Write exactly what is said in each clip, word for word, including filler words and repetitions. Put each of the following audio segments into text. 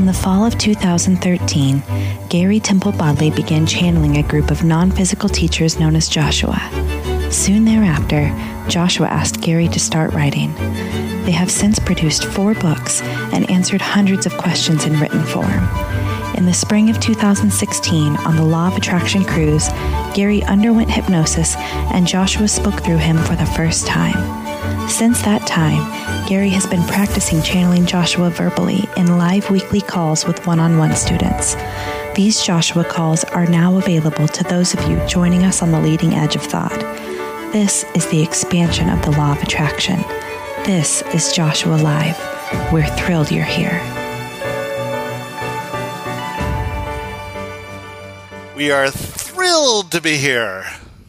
the fall of two thousand thirteen, Gary Temple Bodley began channeling a group of non-physical teachers known as Joshua. Soon thereafter, Joshua asked Gary to start writing. They have since produced four books and answered hundreds of questions in written form. In the spring of two thousand sixteen, on the Law of Attraction cruise, Gary underwent hypnosis and Joshua spoke through him for the first time. Since that time, Gary has been practicing channeling Joshua verbally in live weekly calls with one-on-one students. These Joshua calls are now available to those of you joining us on the leading edge of thought. This is the expansion of the Law of Attraction. This is Joshua Live. We're thrilled you're here. We are thrilled to be here.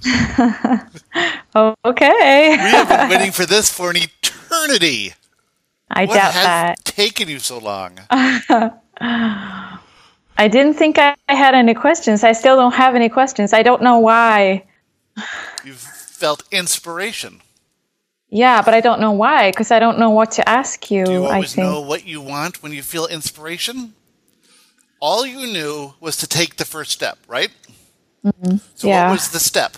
Okay. We have been waiting for this for an eternity. I what doubt has that. taken you so long? I didn't think I had any questions. I still don't have any questions. I don't know why. You've felt inspiration. Yeah, but I don't know why, because I don't know what to ask you. Do you I always think. know what you want when you feel inspiration? All you knew was to take the first step, right? Mm-hmm. So yeah. what was the step?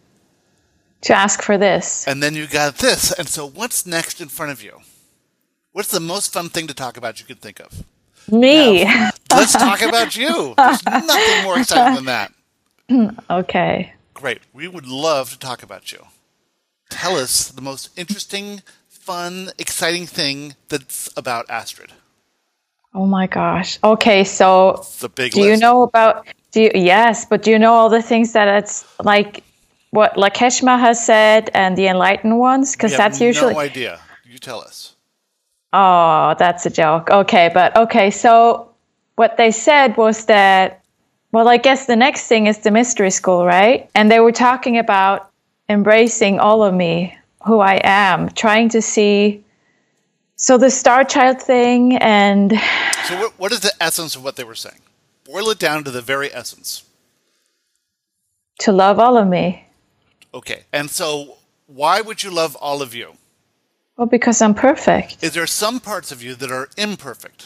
To ask for this. And then you got this. And so what's next in front of you? What's the most fun thing to talk about you could think of? Me. Now, let's talk about you. There's nothing more exciting than that. Okay. Great. We would love to talk about you. Tell us the most interesting, fun, exciting thing that's about Astrid. Oh my gosh. Okay, so The big do list. you know about do you yes, but do you know all the things that it's like what Lakshma has said and the enlightened ones? Because that's usually no idea. You tell us. Oh, that's a joke. Okay, but okay, so what they said was that, well, I guess the next thing is the mystery school, right? And they were talking about embracing all of me, who I am, trying to see, so the Star Child thing and... So what, what is the essence of what they were saying? Boil it down to the very essence. To love all of me. Okay, and so why would you love all of you? Well, because I'm perfect. Is there some parts of you that are imperfect?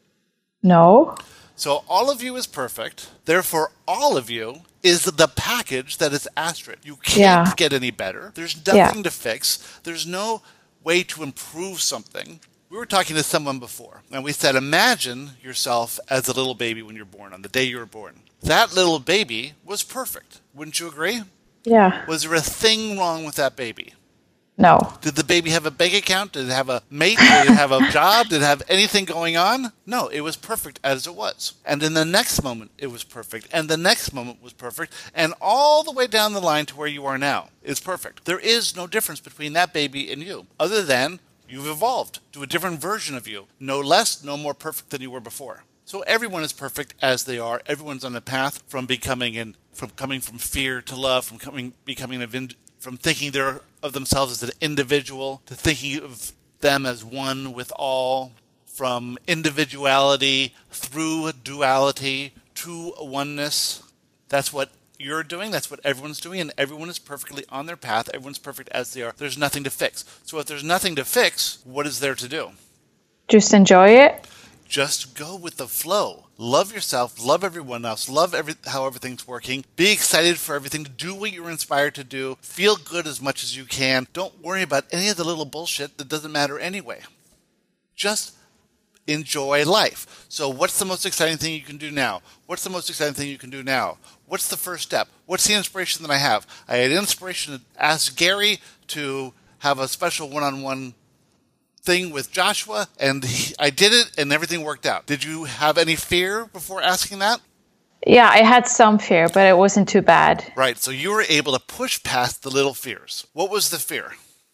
No. So all of you is perfect. Therefore, all of you is the package that is Astrid. You can't Yeah. get any better. There's nothing Yeah. to fix. There's no way to improve something. We were talking to someone before, and we said, imagine yourself as a little baby when you're born, on the day you were born. That little baby was perfect. Wouldn't you agree? Yeah. Was there a thing wrong with that baby? No. Did the baby have a bank account? Did it have a mate? Did it have a job? Did it have anything going on? No, it was perfect as it was. And in the next moment, it was perfect. And the next moment was perfect. And all the way down the line to where you are now is perfect. There is no difference between that baby and you, other than you've evolved to a different version of you. No less, no more perfect than you were before. So everyone is perfect as they are. Everyone's on a path from becoming and from coming from fear to love, from coming becoming an ind- from thinking they're of themselves as an individual to thinking of them as one with all, from individuality through duality to oneness. That's what you're doing. That's what everyone's doing. And everyone is perfectly on their path. Everyone's perfect as they are. There's nothing to fix. So if there's nothing to fix, what is there to do? Just enjoy it. Just go with the flow. Love yourself. Love everyone else. Love every, how everything's working. Be excited for everything. Do what you're inspired to do. Feel good as much as you can. Don't worry about any of the little bullshit that doesn't matter anyway. Just enjoy life. So what's the most exciting thing you can do now? What's the most exciting thing you can do now? What's the first step? What's the inspiration that I have? I had inspiration to ask Gary to have a special one-on-one thing with Joshua, and he, I did it, and everything worked out. Did you have any fear before asking that? Yeah, I had some fear, but it wasn't too bad. Right, so you were able to push past the little fears. What was the fear?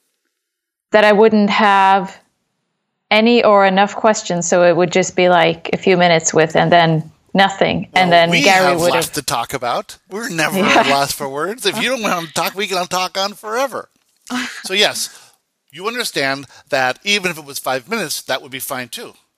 That I wouldn't have any or enough questions, so it would just be like a few minutes with, and then nothing, Well, and then we Gary have would lots have. to talk about. We're never Yeah. at loss for words. If you don't want to talk, we can talk on forever. So yes, you understand that even if it was five minutes, that would be fine too.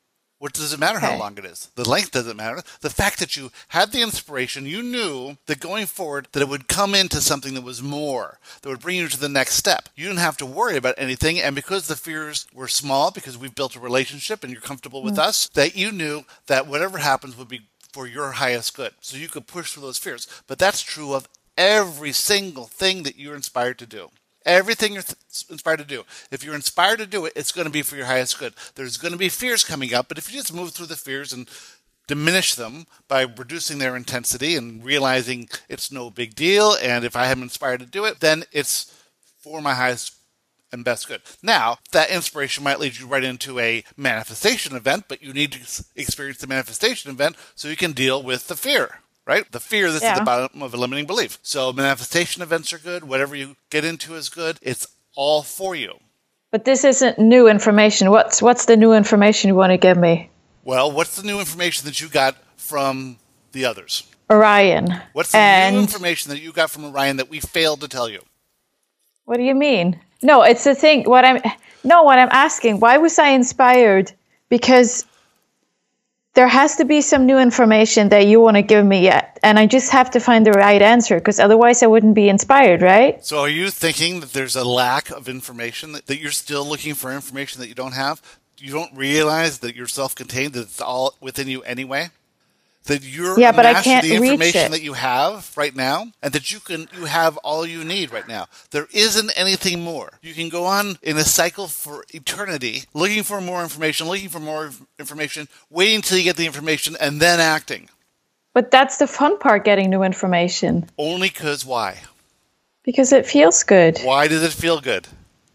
What does it matter Okay. how long it is? The length doesn't matter. The fact that you had the inspiration, you knew that going forward that it would come into something that was more, that would bring you to the next step. You didn't have to worry about anything, and because the fears were small, because we've built a relationship and you're comfortable with Mm. us, that you knew that whatever happens would be for your highest good. So you could push through those fears. But that's true of every single thing that you're inspired to do. Everything you're th- inspired to do. If you're inspired to do it, it's going to be for your highest good. There's going to be fears coming up, but if you just move through the fears and diminish them by reducing their intensity and realizing it's no big deal, and if I am inspired to do it, then it's for my highest and best good. Now, that inspiration might lead you right into a manifestation event, but you need to experience the manifestation event so you can deal with the fear. Right? The fear that's Yeah. at the bottom of a limiting belief. So manifestation events are good. Whatever you get into is good. It's all for you. But this isn't new information. What's what's the new information you want to give me? Well, what's the new information that you got from the others? Orion. What's the and new information that you got from Orion that we failed to tell you? What do you mean? No, it's the thing. What I'm no, what I'm asking. Why was I inspired? Because there has to be some new information that you want to give me yet, and I just have to find the right answer, because otherwise I wouldn't be inspired, right? So are you thinking that there's a lack of information, that, that you're still looking for information that you don't have? You don't realize that you're self-contained, that it's all within you anyway? That you're Yeah, but I master can't the reach information it. that you have right now, and that you can you have all you need right now. There isn't anything more. You can go on in a cycle for eternity, looking for more information, looking for more information, waiting until you get the information, and then acting. But that's the fun part, getting new information, Only because why? because it feels good. Why does it feel good?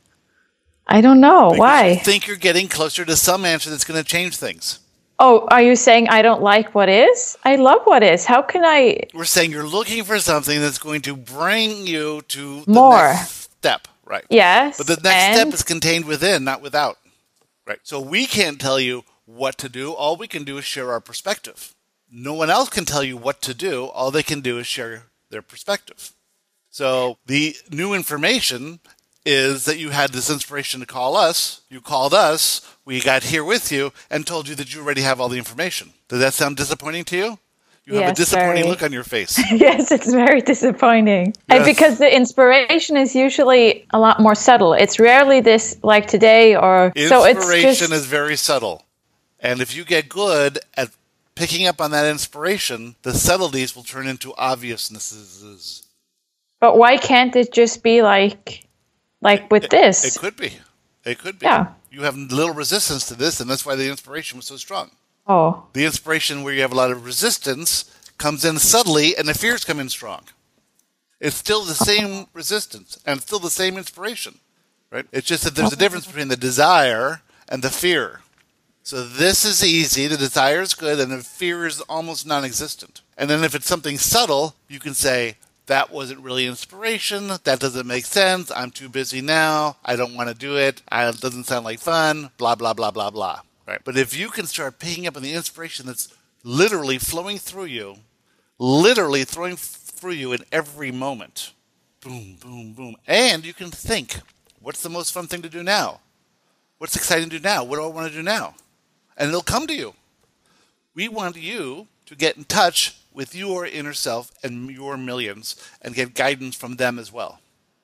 I don't know. Because Why? you think you're getting closer to some answer that's going to change things. Oh, are you saying I don't like what is? I love what is. How can I? We're saying you're looking for something that's going to bring you to the More. next step, right? Yes. But the next and step is contained within, not without. Right. So we can't tell you what to do. All we can do is share our perspective. No one else can tell you what to do. All they can do is share their perspective. So the new information is that you had this inspiration to call us. You called us. We got here with you and told you that you already have all the information. Does that sound disappointing to you? You have Yes, a disappointing very. look on your face. Yes, it's very disappointing. And Yes. because the inspiration is usually a lot more subtle. It's rarely this like today or so it's Inspiration just is very subtle. And if you get good at picking up on that inspiration, the subtleties will turn into obviousnesses. But why can't it just be like like with this? It could be. It could be. Yeah. You have little resistance to this, and that's why the inspiration was so strong. Oh. The inspiration where you have a lot of resistance comes in subtly, and the fears come in strong. It's still the same resistance, and it's still the same inspiration, right? It's just that there's a difference between the desire and the fear. So this is easy, the desire is good, and the fear is almost non-existent. And then if it's something subtle, you can say, that wasn't really inspiration, that doesn't make sense, I'm too busy now, I don't want to do it, it doesn't sound like fun, blah, blah, blah, blah, blah. Right? But if you can start picking up on the inspiration that's literally flowing through you, literally throwing through you in every moment, boom, boom, boom, and you can think, what's the most fun thing to do now? What's exciting to do now? What do I want to do now? And it'll come to you. We want you to get in touch with your inner self and your millions and get guidance from them as well.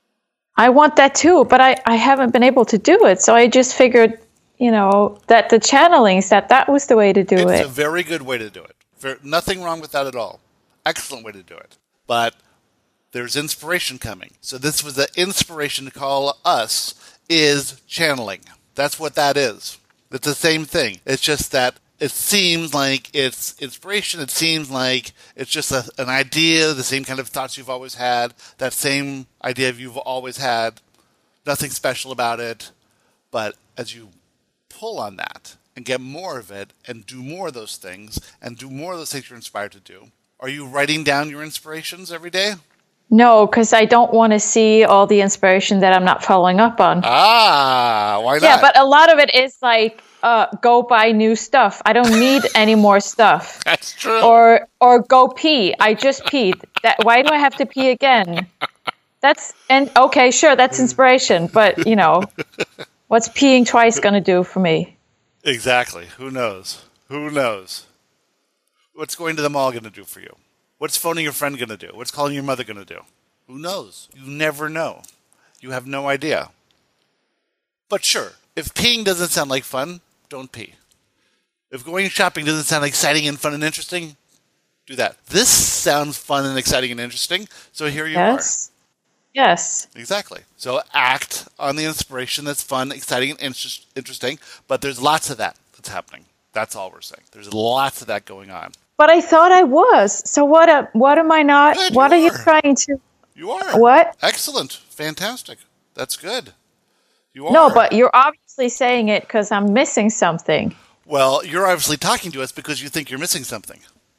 I want that too, but I, I haven't been able to do it. So I just figured, you know, that the channelings, that that was the way to do It's it. a very good way to do it. Ver- nothing wrong with that at all. Excellent way to do it. But there's inspiration coming. So this was the inspiration to call us is channeling. That's what that is. It's the same thing. It's just that it seems like it's inspiration. It seems like it's just a, an idea, the same kind of thoughts you've always had, that same idea you've always had. Nothing special about it. But as you pull on that and get more of it and do more of those things and do more of those things you're inspired to do, are you writing down your inspirations every day? No, because I don't want to see all the inspiration that I'm not following up on. Ah, why not? Yeah, but a lot of it is like, uh, go buy new stuff. I don't need any more stuff. That's true. Or or go pee. I just peed. That why do I have to pee again? That's and okay, sure, that's inspiration, but you know, what's peeing twice going to do for me? Exactly. Who knows? Who knows? What's going to the mall going to do for you? What's phoning your friend going to do? What's calling your mother going to do? Who knows? You never know. You have no idea. But sure, if peeing doesn't sound like fun, don't pee. If going shopping doesn't sound exciting and fun and interesting, do that. This sounds fun and exciting and interesting, so here you yes. are. Yes. Exactly. So act on the inspiration that's fun, exciting, and inter- interesting, but there's lots of that that's happening. That's all we're saying. There's lots of that going on. But I thought I was. So what? Uh, what am I not? Good, what you are you are. trying to? You are. What? Excellent. Fantastic. That's good. You are. No, but you're obviously saying it because I'm missing something. Well, you're obviously talking to us because you think you're missing something.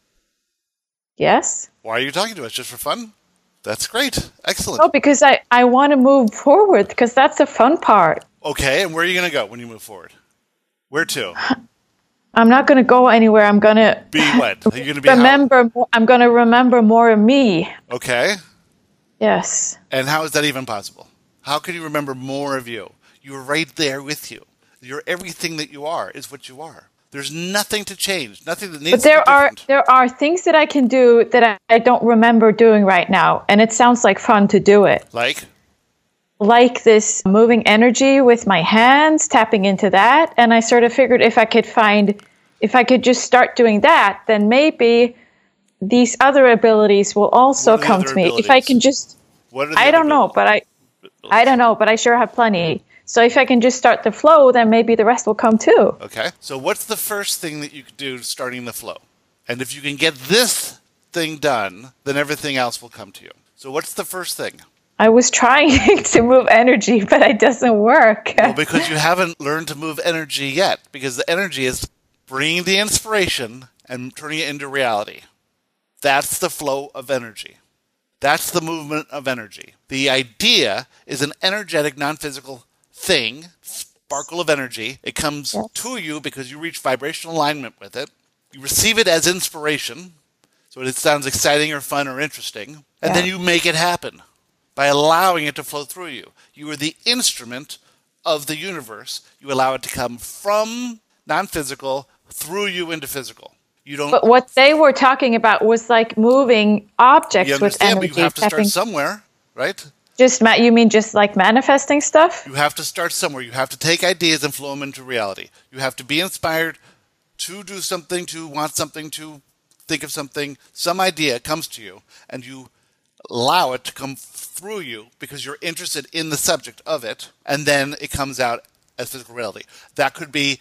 Yes? Why are you talking to us? Just for fun? That's great. Excellent. No, because I, I want to move forward because that's the fun part. Okay, and where are you going to go when you move forward? Where to? I'm not going to go anywhere. I'm going to Be what? Are you going to be remember. More, I'm going to remember more of me. Okay. Yes. And how is that even possible? How can you remember more of you? You're right there with you. You're everything that you are is what you are. There's nothing to change. Nothing that needs but there to be are different. there are things that I can do that I, I don't remember doing right now, and it sounds like fun to do it. Like? Like this moving energy with my hands, tapping into that, and I sort of figured if I could find, if I could just start doing that, then maybe these other abilities will also come to me. If I can just, what are the I don't know, but I, I don't know, but I sure have plenty. So if I can just start the flow, then maybe the rest will come too. Okay. So what's the first thing that you could do starting the flow? And if you can get this thing done, then everything else will come to you. So what's the first thing? I was trying to move energy, but it doesn't work. Well, because you haven't learned to move energy yet. Because the energy is bringing the inspiration and turning it into reality. That's the flow of energy. That's the movement of energy. The idea is an energetic, non-physical thing, sparkle of energy. It comes yes. to you because you reach vibrational alignment with it. You receive it as inspiration, so it sounds exciting or fun or interesting, and yeah. then you make it happen by allowing it to flow through you. You are the instrument of the universe. You allow it to come from non-physical through you into physical. You don't. But what they were talking about was like moving objects you with energy. But you have to tapping. start somewhere, right? Just ma- you mean just like manifesting stuff? You have to start somewhere. You have to take ideas and flow them into reality. You have to be inspired to do something, to want something, to think of something. Some idea comes to you, and you allow it to come through you because you're interested in the subject of it, and then it comes out as physical reality. That could be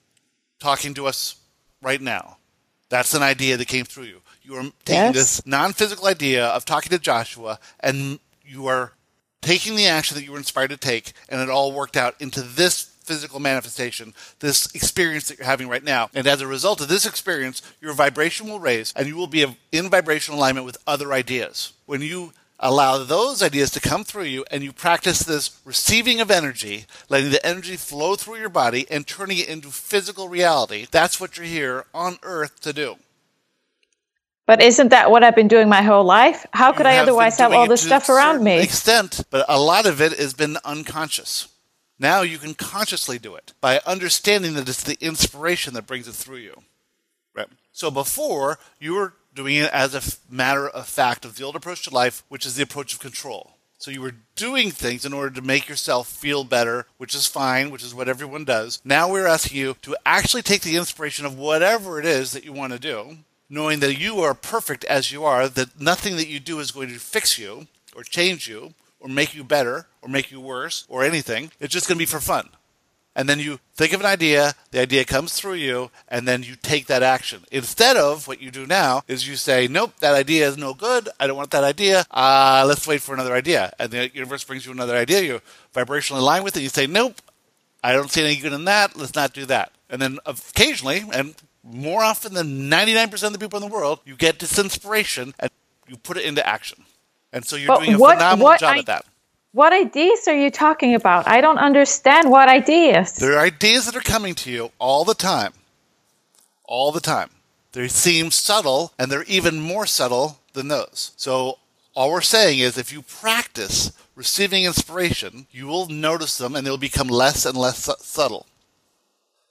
talking to us right now. That's an idea that came through you. You are taking yes. this non-physical idea of talking to Joshua, and you are taking the action that you were inspired to take, and it all worked out into this physical manifestation, this experience that you're having right now. And as a result of this experience, your vibration will raise, and you will be in vibrational alignment with other ideas. When you allow those ideas to come through you, and you practice this receiving of energy, letting the energy flow through your body and turning it into physical reality, that's what you're here on Earth to do. But isn't that what I've been doing my whole life? How could You I have otherwise been have doing all it this to stuff a around certain me? extent, but a lot of it has been unconscious. Now you can consciously do it by understanding that it's the inspiration that brings it through you. Right. So before, you were doing it as a f- matter of fact of the old approach to life, which is the approach of control. So you were doing things in order to make yourself feel better, which is fine, which is what everyone does. Now we're asking you to actually take the inspiration of whatever it is that you want to do, knowing that you are perfect as you are, that nothing that you do is going to fix you or change you or make you better or make you worse or anything. It's just going to be for fun. And then you think of an idea, the idea comes through you, and then you take that action. Instead of what you do now is you say, nope, that idea is no good. I don't want that idea. Uh, let's wait for another idea. And the universe brings you another idea. You vibrationally align with it. You say, nope, I don't see any good in that. Let's not do that. And then occasionally, and more often than ninety-nine percent of the people in the world, you get this inspiration and you put it into action. And so you're But doing a what- phenomenal what job I- at that. What ideas are you talking about? I don't understand what ideas. There are ideas that are coming to you all the time. All the time. They seem subtle, and they're even more subtle than those. So all we're saying is if you practice receiving inspiration, you will notice them, and they'll become less and less su- subtle.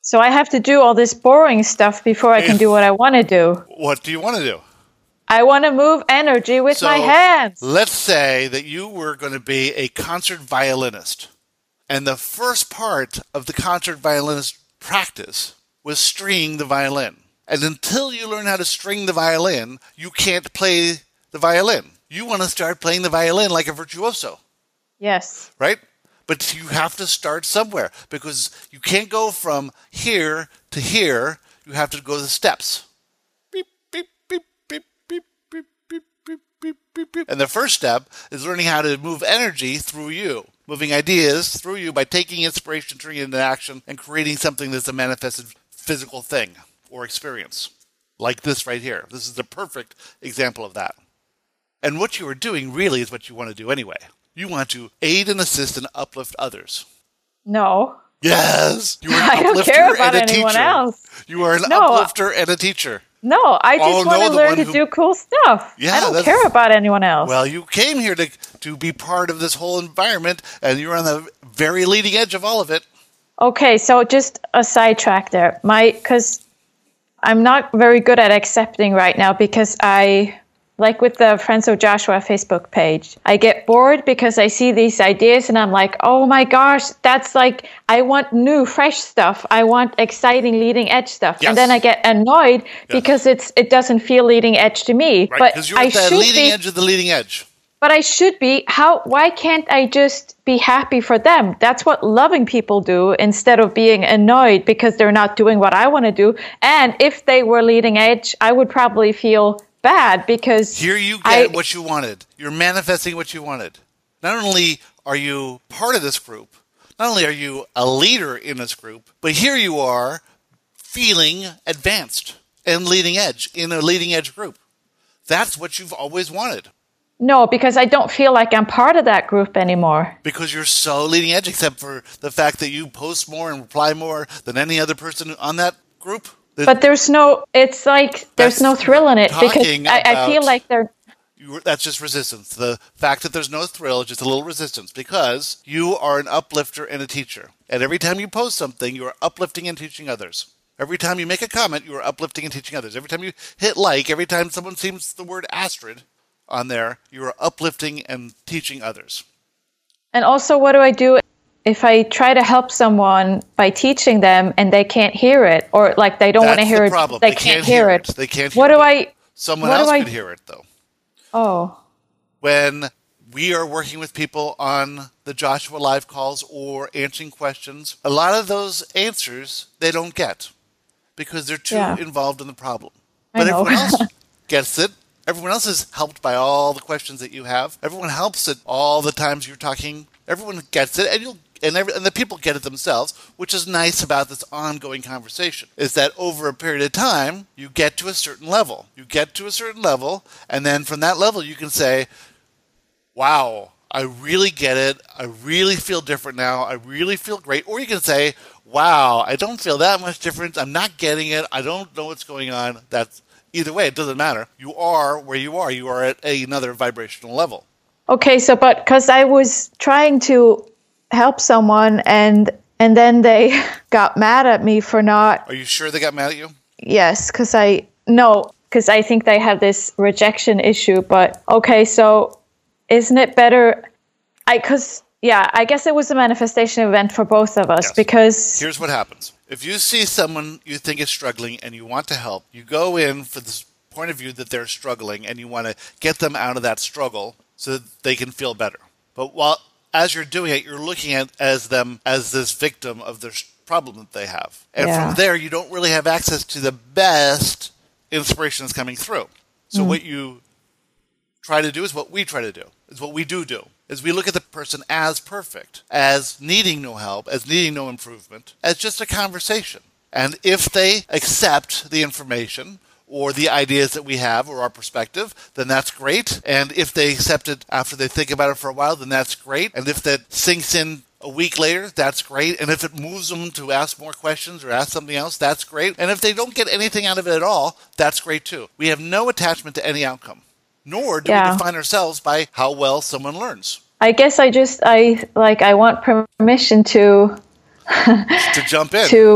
So I have to do all this boring stuff before I can do what I want to do. What do you want to do? I want to move energy with so, my hands. Let's say that you were going to be a concert violinist. And the first part of the concert violinist practice was stringing the violin. And until you learn how to string the violin, you can't play the violin. You want to start playing the violin like a virtuoso. Yes. Right? But you have to start somewhere because you can't go from here to here. You have to go the steps. Beep, beep, beep, beep, beep, beep, beep, beep, beep, beep, beep. And the first step is learning how to move energy through you. Moving ideas through you by taking inspiration, turning it into action, and creating something that's a manifested physical thing or experience. Like this right here. This is the perfect example of that. And what you are doing really is what you want to do anyway. You want to aid and assist and uplift others. No. Yes! You are an I don't uplifter care about and a anyone teacher. else. You are an No. uplifter and a teacher. No, I just Oh, want no, to the learn one to who- do cool stuff. Yeah, I don't that's- care about anyone else. Well, you came here to, to be part of this whole environment, and you're on the very leading edge of all of it. Okay, so just a sidetrack there. My, because I'm not very good at accepting right now because I, like with the Friends of Joshua Facebook page, I get bored because I see these ideas and I'm like, oh my gosh, that's like, I want new, fresh stuff. I want exciting, leading edge stuff. Yes. And then I get annoyed because it's it doesn't feel leading edge to me. Right, but because you're I at the should leading be, edge of the leading edge. But I should be. How? Why can't I just be happy for them? That's what loving people do instead of being annoyed because they're not doing what I want to do. And if they were leading edge, I would probably feel bad because Here you get I, what you wanted. You're manifesting what you wanted. Not only are you part of this group, not only are you a leader in this group, but here you are feeling advanced and leading edge in a leading edge group. That's what you've always wanted. No, because I don't feel like I'm part of that group anymore. Because you're so leading edge, except for the fact that you post more and reply more than any other person on that group. But there's no, it's like, there's That's no thrill in it because talking I, I feel about- like they're, You, that's just resistance. The fact that there's no thrill is just a little resistance because you are an uplifter and a teacher. And every time you post something, you are uplifting and teaching others. Every time you make a comment, you are uplifting and teaching others. Every time you hit like, every time someone sees the word Astrid on there, you are uplifting and teaching others. and also what do I do if I try to help someone by teaching them and they can't hear it or like they don't want to That's hear the it, problem. they, can't, hear it. They can't What hear do it. I, Someone what do else I- could hear it, though. oh, When we are working with people on the Joshua Live calls or answering questions, a lot of those answers they don't get because they're too Yeah. involved in the problem. I But know. everyone else gets it. Everyone else is helped by all the questions that you have. Everyone helps at all the times you're talking. Everyone gets it, and you'll and every, and the people get it themselves, which is nice about this ongoing conversation, is that over a period of time, you get to a certain level. You get to a certain level, and then from that level, you can say, wow, I really get it. I really feel different now. I really feel great. Or you can say, wow, I don't feel that much different. I'm not getting it. I don't know what's going on. That's either way, it doesn't matter. You are where you are. You are at a, another vibrational level. okay. So, but because I was trying to help someone and, and then they got mad at me for not, Are you sure they got mad at you? yes, because I, no, because I think they have this rejection issue, but okay. So isn't it better? I, cause yeah, I guess it was a manifestation event for both of us Yes. because Here's what happens. If you see someone you think is struggling and you want to help, you go in for this point of view that they're struggling and you want to get them out of that struggle so that they can feel better. But while as you're doing it, you're looking at as them as this victim of their problem that they have. And Yeah. from there, you don't really have access to the best inspiration that's coming through. So what you try to do is what we try to do, is what we do do, is we look at the person as perfect, as needing no help, as needing no improvement, as just a conversation. And if they accept the information or the ideas that we have or our perspective, then that's great. And if they accept it after they think about it for a while, then that's great. And if that sinks in a week later, that's great. And if it moves them to ask more questions or ask something else, that's great. And if they don't get anything out of it at all, that's great too. We have no attachment to any outcome, nor do Yeah. we define ourselves by how well someone learns. I guess I just, I like, I want permission to, To jump in. to,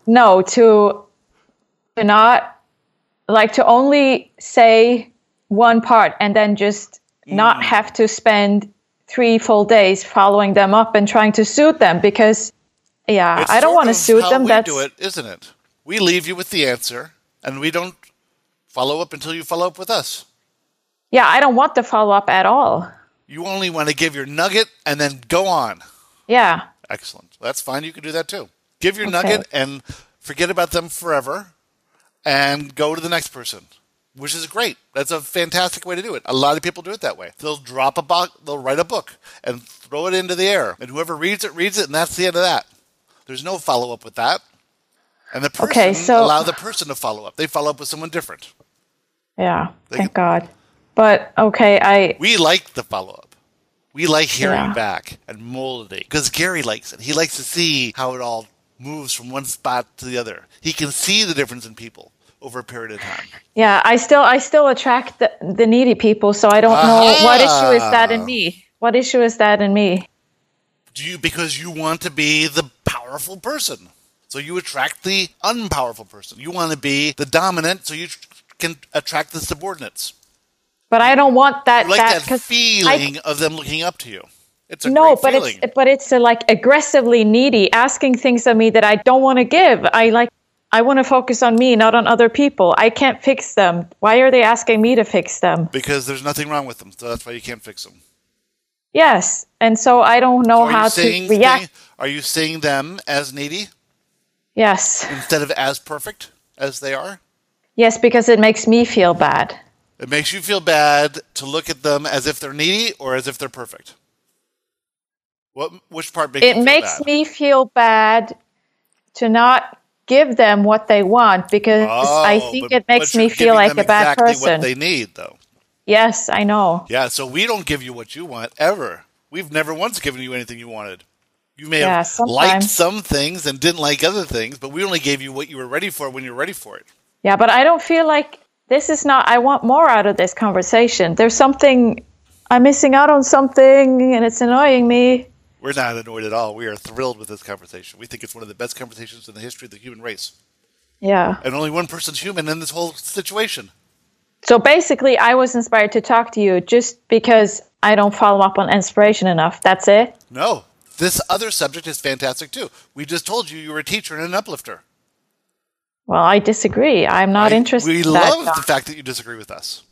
no, to to not like to only say one part and then just mm. not have to spend three full days following them up and trying to suit them because yeah, it's I don't want to suit how them. We That's do it, isn't it? We leave you with the answer and we don't follow up until you follow up with us. Yeah, I don't want the follow up at all. You only want to give your nugget and then go on. Yeah. Excellent. That's fine. You can do that too. Give your Okay. nugget and forget about them forever and go to the next person, which is great. That's a fantastic way to do it. A lot of people do it that way. They'll drop a book, they'll write a book and throw it into the air. And whoever reads it, reads it, and that's the end of that. There's no follow-up with that. And the person, Okay, so- allow the person to follow up. They follow up with someone different. Yeah. They Thank can- God. But okay, I We like the follow-up. We like hearing Yeah. back and molding because Gary likes it. He likes to see how it all moves from one spot to the other. He can see the difference in people over a period of time. yeah, I still I still attract the, the needy people, so I don't know Aha! what issue is that in me. What issue is that in me? Do you because you want to be the powerful person, so you attract the unpowerful person. You want to be the dominant, so you tr- can attract the subordinates. But I don't want that. You like that, 'cause feeling I, of them looking up to you. It's a no, great but feeling. it's but it's uh, like aggressively needy, asking things of me that I don't want to give. I like I want to focus on me, not on other people. I can't fix them. Why are they asking me to fix them? Because there's nothing wrong with them, so that's why you can't fix them. Yes, and so I don't know So are how you to seeing react. thing- Are you seeing them as needy Yes, instead of as perfect as they are? yes, because it makes me feel bad. It makes you feel bad to look at them as if they're needy or as if they're perfect. What? Which part makes It you feel makes bad? me feel bad to not give them what they want because Oh, I think but- it makes but me you're feel giving like them a bad exactly person. What they need, though. Yes, I know. Yeah, so we don't give you what you want ever. We've never once given you anything you wanted. You may Yeah, have liked sometimes. some things and didn't like other things, but we only gave you what you were ready for when you were ready for it. Yeah, but I don't feel like this is not, I want more out of this conversation. There's something, I'm missing out on something and it's annoying me. We're not annoyed at all. We are thrilled with this conversation. We think it's one of the best conversations in the history of the human race. Yeah. And only one person's human in this whole situation. So basically, I was inspired to talk to you just because I don't follow up on inspiration enough. That's it? No, this other subject is fantastic too. We just told you you were a teacher and an uplifter. Well, I disagree. I'm not I- interested We in that. love the fact that you disagree with us.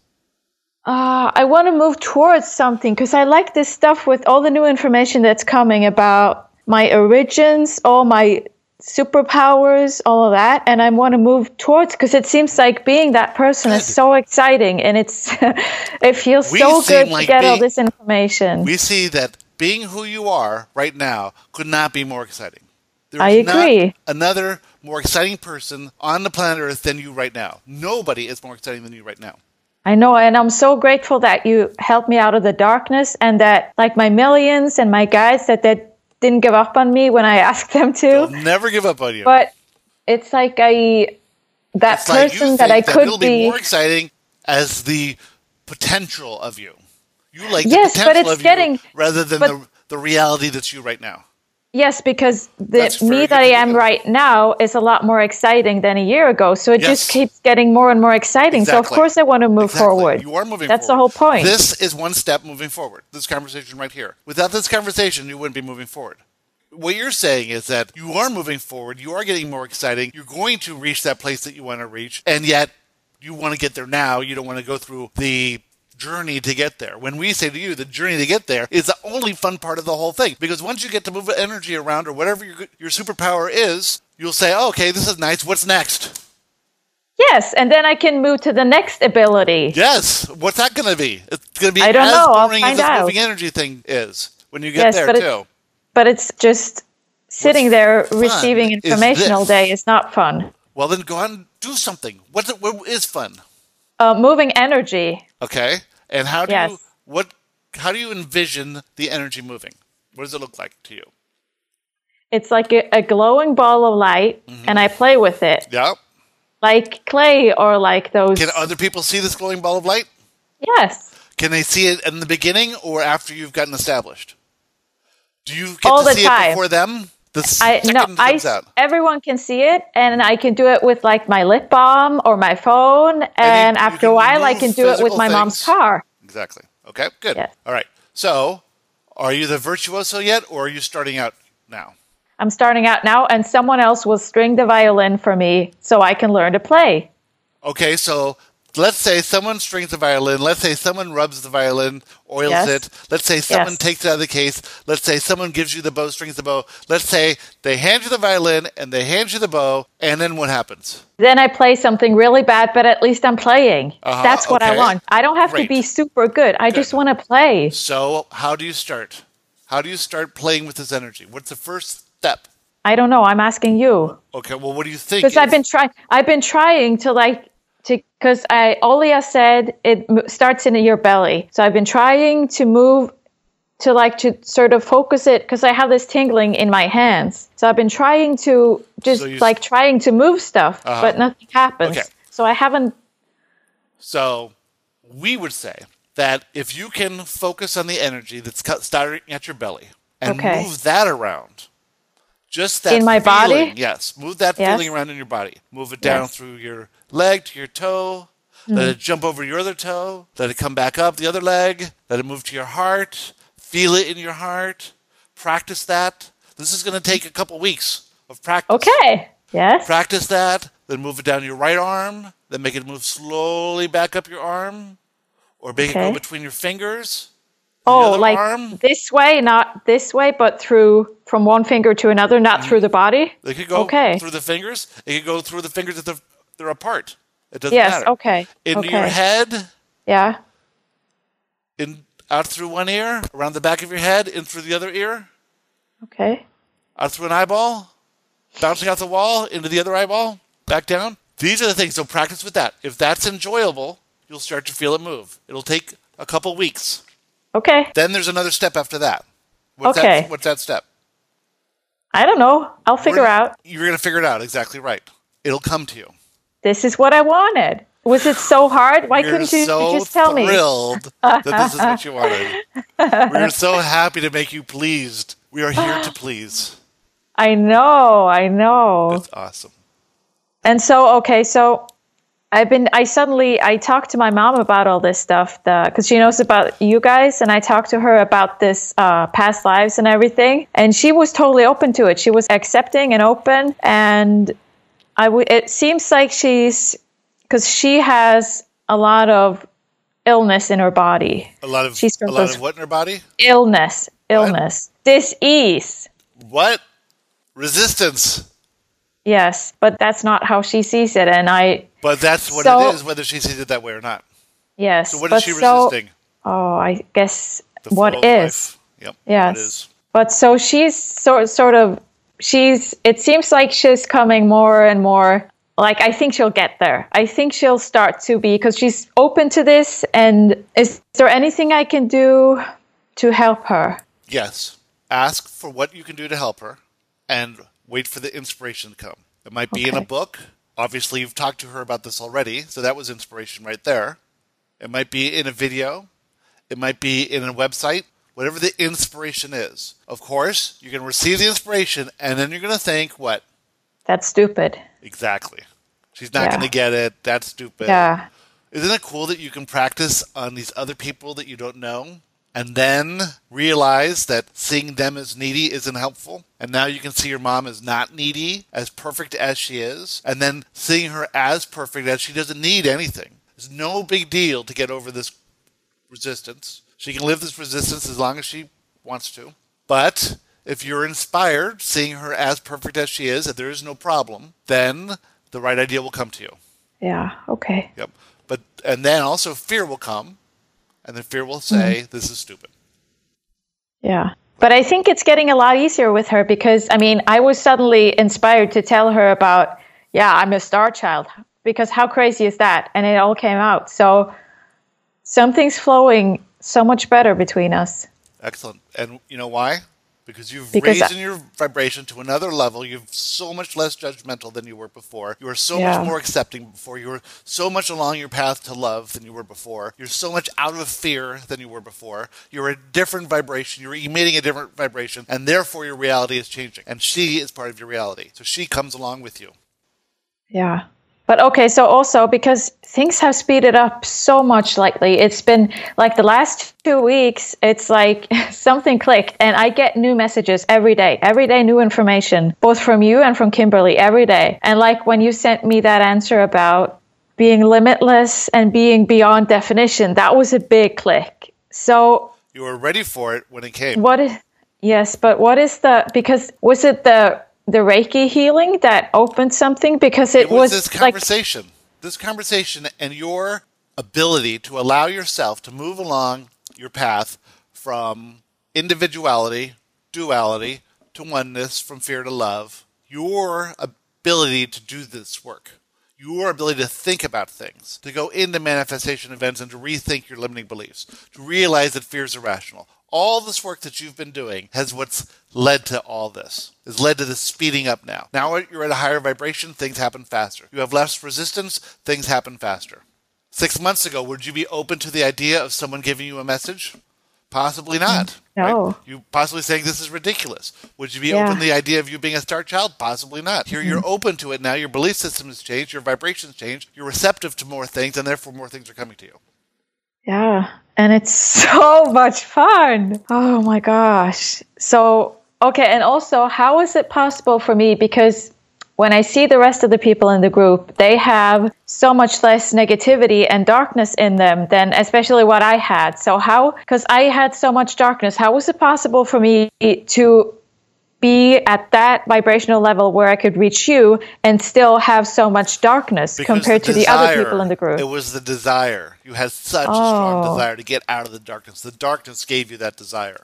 Uh, I want to move towards something because I like this stuff with all the new information that's coming about my origins, all my superpowers, all of that. And I want to move towards because it seems like being that person is Good. so exciting and it's it feels We so seem good like to get all being- this information. We see that being who you are right now could not be more exciting. There I is not agree. another more exciting person on the planet Earth than you right now. Nobody is more exciting than you right now. I know, and I'm so grateful that you helped me out of the darkness and that like my millions and my guides that they didn't give up on me when I asked them They'll to. never give up on you. But it's like I that It's like you person that I think could it'll be be. more exciting as the potential of you. You like Yes, the but potential it's of getting- you rather than but- the the reality that's you right now. Yes, because the That's very me good that I to am do. right now is a lot more exciting than a year ago. So it Yes. just keeps getting more and more exciting. So of Exactly. course I want to move Exactly. forward. You are moving That's forward. the whole point. This is one step moving forward. This conversation right here. Without this conversation, you wouldn't be moving forward. What you're saying is that you are moving forward. You are getting more exciting. You're going to reach that place that you want to reach. And yet you want to get there now. You don't want to go through the journey to get there. When we say to you, the journey to get there is the only fun part of the whole thing. Because once you get to move energy around or whatever your, your superpower is, you'll say, oh, okay, this is nice. What's next? Yes, and then I can move to the next ability. Yes. What's that going to be? It's going to be I don't as know. I'll boring as find this out. moving energy thing is when you get Yes, there, but too. it's- But it's just sitting What's there fun receiving is information all this. day is not fun. Well, then go on and do something. What's it, what is fun? Uh, moving energy. Okay. And how do Yes. you what how do you envision the energy moving? What does it look like to you? It's like a, a glowing ball of light, Mm-hmm. and I play with it Yeah. like clay or like those. Can other people see this glowing ball of light? Yes, Can they see it in the beginning or after you've gotten established? Do you get All to the see time. it before them The I second no, it I comes out. everyone can see it, and I can do it with like my lip balm or my phone, and, And you- you after a can while, I move can do it with physical my mom's things. car. Exactly. Okay, good. Yes. All right. So, are you the virtuoso yet, or are you starting out now? I'm starting out now, and someone else will string the violin for me so I can learn to play. Okay, so let's say someone strings the violin. Let's say someone rubs the violin, oils Yes. it. Let's say someone Yes. takes it out of the case. Let's say someone gives you the bow, strings the bow. Let's say they hand you the violin and they hand you the bow, and then what happens? Then I play something really bad, but at least I'm playing. Uh-huh, That's what I okay. want. I don't have Great. to be super good. I just want to play. So, how do you start? How do you start playing with this energy? What's the first step? I don't know. I'm asking you. Okay, well, what do you think? Because I've is- been trying. I've been trying to like to because I Olia said it m- starts in your belly. So I've been trying to move to like to sort of focus it because I have this tingling in my hands. So I've been trying to just So you- like trying to move stuff, Uh-huh. but nothing happens. Okay. So I haven't. So, we would say that if you can focus on the energy that's cut- starting at your belly and Okay. move that around, just that In my feeling, body? yes, move that Yes. feeling around in your body. Move it down Yes. through your leg to your toe. Let it jump over your other toe. Let it come back up the other leg. Let it move to your heart. Feel it in your heart. Practice that. This is going to take a couple weeks of practice. Okay. Yes. Practice that, then move it down your right arm, then make it move slowly back up your arm, or make it Okay. go between your fingers. Oh, other like arm. this way, not this way, but through from one finger to another, not through the body. It could go Okay. through the fingers. It could go through the fingers if they're, they're apart. It doesn't Yes. matter. Okay. Into okay. your head, Yeah. in out through one ear, around the back of your head, in through the other ear, Okay. out through an eyeball, bouncing out the wall, into the other eyeball, back down. These are the things. So practice with that. If that's enjoyable, you'll start to feel it move. It'll take a couple weeks. Okay. Then there's another step after that. What's Okay. That, what's that step? I don't know. I'll figure We're- out. You're going to figure it out. Exactly right. It'll come to you. This is what I wanted. Was it so hard? Why You're couldn't you so just tell me? thrilled that this is what you wanted. We're so happy to make you pleased. We are here to please. I know. I know. That's awesome. And so, okay, so I've been, I suddenly, I talked to my mom about all this stuff because she knows about you guys. And I talked to her about this uh, past lives and everything. And she was totally open to it. She was accepting and open. And I w- it seems like she's, because she has a lot of illness in her body. A lot of She's a from lot those- of what in her body? Illness, illness, dis-ease. What? Resistance. Yes, but that's not how she sees it. And I, But that's what So- it is, whether she sees it that way or not. yes. So what but is she so, resisting? Oh, I guess The what flow of is. life. Yep. Yes. It is. But so she's sort sort of she's it seems like she's coming more and more like I think she'll get there. I think she'll start to be because she's open to this. And is there anything I can do to help her? Yes. Ask for what you can do to help her and wait for the inspiration to come. It might be in a Okay. book. Obviously, you've talked to her about this already, so that was inspiration right there. It might be in a video. It might be in a website. Whatever the inspiration is. Of course, you're going to receive the inspiration, and then you're going to think, what? That's stupid. Exactly. She's not Yeah. going to get it. That's stupid. Yeah. Isn't it cool that you can practice on these other people that you don't know and then realize that seeing them as needy isn't helpful? And now you can see your mom as not needy, as perfect as she is, and then seeing her as perfect as she doesn't need anything. It's no big deal to get over this resistance. She can live this resistance as long as she wants to. But if you're inspired, seeing her as perfect as she is, that there is no problem, then the right idea will come to you. Yeah. Okay. Yep. But and then also fear will come, and then fear will say, Mm-hmm. "This is stupid." Yeah. But I think it's getting a lot easier with her because, I mean, I was suddenly inspired to tell her about, yeah, I'm a star child. Because how crazy is that? And it all came out. So something's flowing so much better between us. Excellent. And you know why? Because you've Because raised I- your vibration to another level. You're so much less judgmental than you were before. You are so Yeah. much more accepting before. You were so much along your path to love than you were before. You're so much out of fear than you were before. You're a different vibration. You're emitting a different vibration, and therefore your reality is changing. And she is part of your reality. So she comes along with you. Yeah. But okay, so also because things have speeded up so much lately, it's been like the last two weeks, it's like something clicked and I get new messages every day, every day, new information, both from you and from Kimberly every day. And like when you sent me that answer about being limitless and being beyond definition, that was a big click. So You were ready for it when it came. what is, yes, but what is the, because was it the, the Reiki healing that opened something? Because it, It was, was this like, conversation. This conversation and your ability to allow yourself to move along your path from individuality, duality, to oneness, from fear to love. Your ability to do this work. Your ability to think about things, to go into manifestation events and to rethink your limiting beliefs, to realize that fear is irrational. All this work that you've been doing has what's led to all this, has led to this speeding up now. Now you're at a higher vibration, things happen faster. You have less resistance, things happen faster. Six months ago, would you be open to the idea of someone giving you a message? Possibly not. No. Right? You possibly saying this is ridiculous. Would you be Yeah. open to the idea of you being a star child? Possibly not. Here you're open to it now. Your belief system has changed. Your vibrations changed. You're receptive to more things, and therefore more things are coming to you. yeah. And it's so much fun. Oh my gosh. So, okay. And also, how is it possible for me? Because when I see the rest of the people in the group, they have so much less negativity and darkness in them than especially what I had. So how, because I had so much darkness, how was it possible for me to be at that vibrational level where I could reach you and still have so much darkness Because compared the to the other desire- people in the group? It was the desire. You had such a strong Oh. desire to get out of the darkness. The darkness gave you that desire.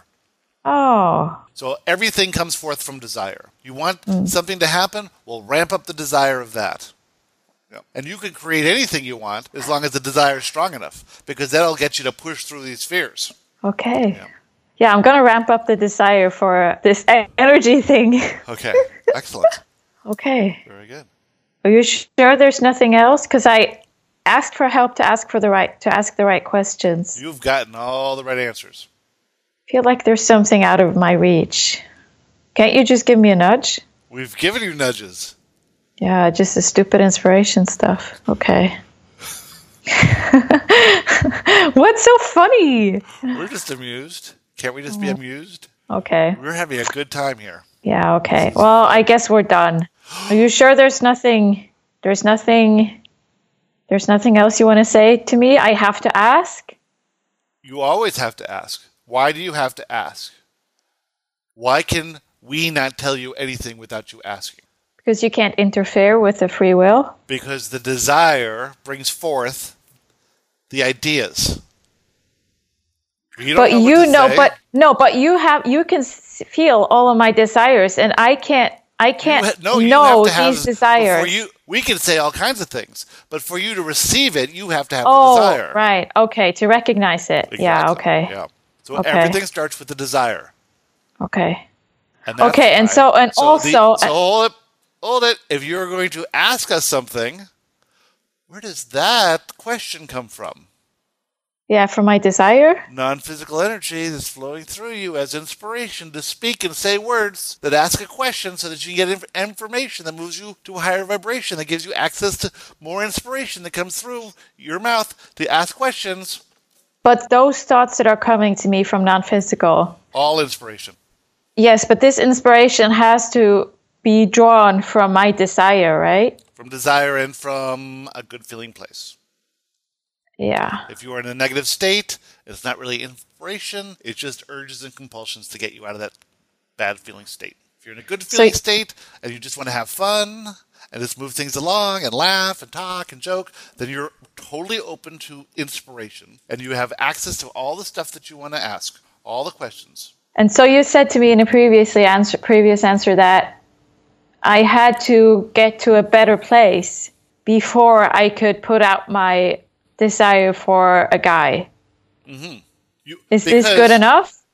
Oh, So everything comes forth from desire. You want Mm. something to happen? Well, ramp up the desire of that. Yeah. And you can create anything you want as long as the desire is strong enough, because that'll get you to push through these fears. okay. Yeah. Yeah, I'm going to ramp up the desire for this e- energy thing. Okay, excellent. Okay. Very good. Are you sure there's nothing else? Because I asked for help to ask for the right to ask the right questions. You've gotten all the right answers. I feel like there's something out of my reach. Can't you just give me a nudge? We've given you nudges. Yeah, just the stupid inspiration stuff. Okay. What's so funny? We're just amused. Can't we just be amused? Okay. We're having a good time here. Yeah, okay. Well, I guess we're done. Are you sure there's nothing there's nothing there's nothing else you want to say to me? I have to ask? You always have to ask. Why do you have to ask? Why can we not tell you anything without you asking? Because you can't interfere with the free will? Because the desire brings forth the ideas. You don't But know what you to know, say. but no, but you have you can s- feel all of my desires, and I can't. I You can't ha- no, you know have to have, these desires. before you, we can say all kinds of things, but for you to receive it, you have to have oh, the desire. right. Okay, to recognize it. Yeah. Exactly. Okay. Yeah. So Okay. everything starts with the desire. Okay. And that's Okay, and why- so- and the- also- so hold it, hold it. If you're going to ask us something, where does that question come from? Yeah, for my desire. Non-physical energy that's flowing through you as inspiration to speak and say words that ask a question so that you get inf- information that moves you to a higher vibration, that gives you access to more inspiration that comes through your mouth to ask questions. But those thoughts that are coming to me from non-physical. All inspiration. Yes, but this inspiration has to be drawn from my desire, right? From desire and from a good feeling place. Yeah. If you are in a negative state, it's not really inspiration. It's just urges and compulsions to get you out of that bad feeling state. If you're in a good feeling So- state and you just want to have fun and just move things along and laugh and talk and joke, then you're totally open to inspiration and you have access to all the stuff that you want to ask, all the questions. And so you said to me in a previously answer, previous answer that I had to get to a better place before I could put out my desire for a guy. You, Is this because- good enough?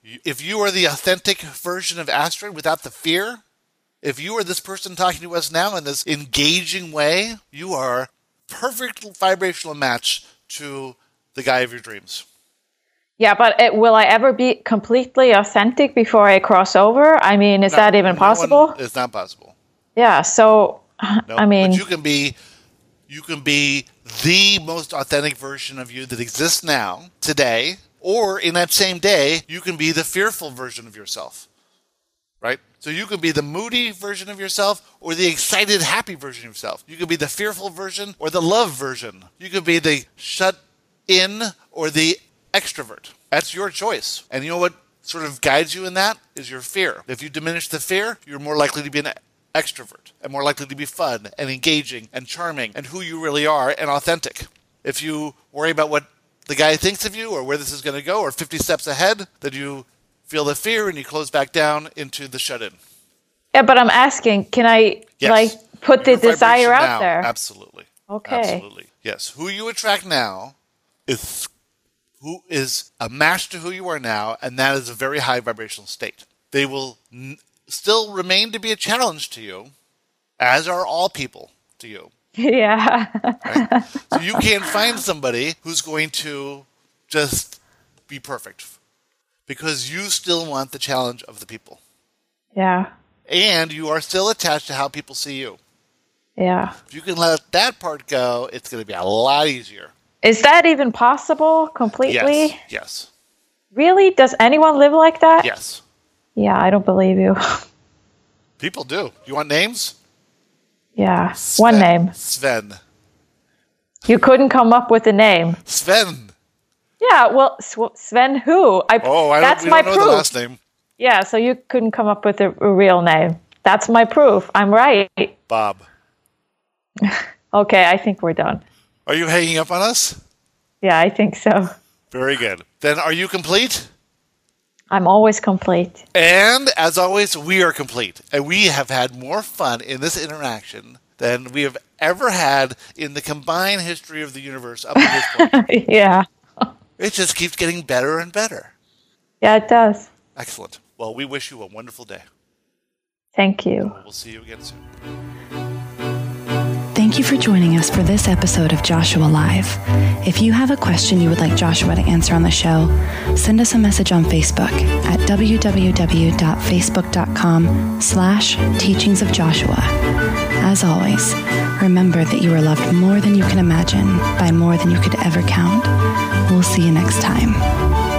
If you are the authentic version of Astrid without the fear, if you are this person talking to us now in this engaging way, you are a perfect vibrational match to the guy of your dreams. Yeah, but it, will I ever be completely authentic before I cross over? I mean, is no, that even no possible? One, it's not possible. Yeah, so, no, I mean... But you can be, you can be the most authentic version of you that exists now, today, or in that same day, you can be the fearful version of yourself, right? So you can be the moody version of yourself or the excited, happy version of yourself. You can be the fearful version or the love version. You can be the shut in or the extrovert. That's your choice. And you know what sort of guides you in that is your fear. If you diminish the fear, you're more likely to be an extrovert and more likely to be fun and engaging and charming and who you really are and authentic. If you worry about what the guy thinks of you or where this is going to go or fifty steps ahead, then you feel the fear and you close back down into the shut-in. Yeah, but I'm asking, can I yes. like put Your the desire out now, there? Absolutely. Okay. Absolutely. Yes. Who you attract now is who is a match to who you are now, and that is a very high vibrational state. They will n- still remain to be a challenge to you, as are all people to you. Yeah. Right? So you can't find somebody who's going to just be perfect because you still want the challenge of the people. Yeah. And you are still attached to how people see you. Yeah. If you can let that part go, it's going to be a lot easier. Is that even possible completely? Yes. Yes. Really? Does anyone live like that? Yes. Yeah, I don't believe you. People do. You want names? Yeah. Sven. One name. Sven. You couldn't come up with a name. Sven. Yeah, well, Sw- Sven who? I, oh, I that's don't, we my don't know proof. the last name. Yeah, so you couldn't come up with a, a real name. That's my proof. I'm right. Bob. Okay, I think we're done. Are you hanging up on us? Yeah, I think so. Very good. Then are you complete? I'm always complete. And as always, we are complete. And we have had more fun in this interaction than we have ever had in the combined history of the universe up to this point. Yeah. It just keeps getting better and better. Yeah, it does. Excellent. Well, we wish you a wonderful day. Thank you. We'll see you again soon. Thank you for joining us for this episode of Joshua Live. If you have a question you would like Joshua to answer on the show, send us a message on Facebook at www.facebook.com slash teachings of Joshua. As always, remember that you are loved more than you can imagine by more than you could ever count. We'll see you next time.